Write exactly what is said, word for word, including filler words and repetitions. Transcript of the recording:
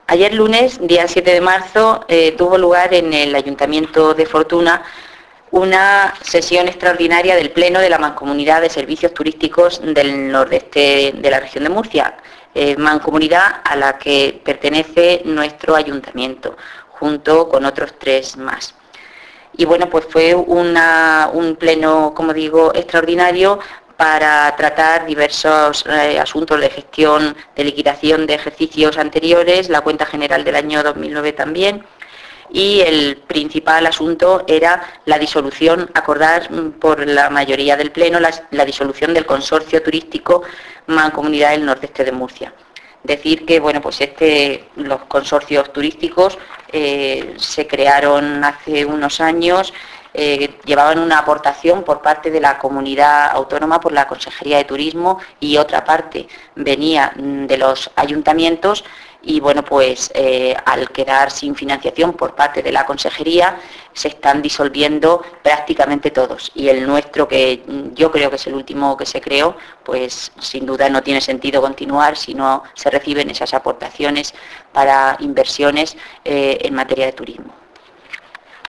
Ayer lunes, día siete de marzo, eh, tuvo lugar en el Ayuntamiento de Fortuna una sesión extraordinaria del Pleno de la Mancomunidad de Servicios Turísticos del nordeste de la región de Murcia, eh, mancomunidad a la que pertenece nuestro ayuntamiento, junto con otros tres más. Y bueno, pues fue una, un pleno, como digo, extraordinario para tratar diversos eh, asuntos de gestión, de liquidación de ejercicios anteriores, la cuenta general del año dos mil nueve también, y el principal asunto era la disolución, acordar por la mayoría del Pleno la, la disolución del consorcio turístico Mancomunidad del Nordeste de Murcia. Decir que bueno, pues este, los consorcios turísticos eh, se crearon hace unos años, eh, llevaban una aportación por parte de la comunidad autónoma por la Consejería de Turismo y otra parte venía de los ayuntamientos. Y bueno, pues eh, al quedar sin financiación por parte de la Consejería se están disolviendo prácticamente todos, y el nuestro, que yo creo que es el último que se creó, pues sin duda no tiene sentido continuar si no se reciben esas aportaciones para inversiones eh, en materia de turismo.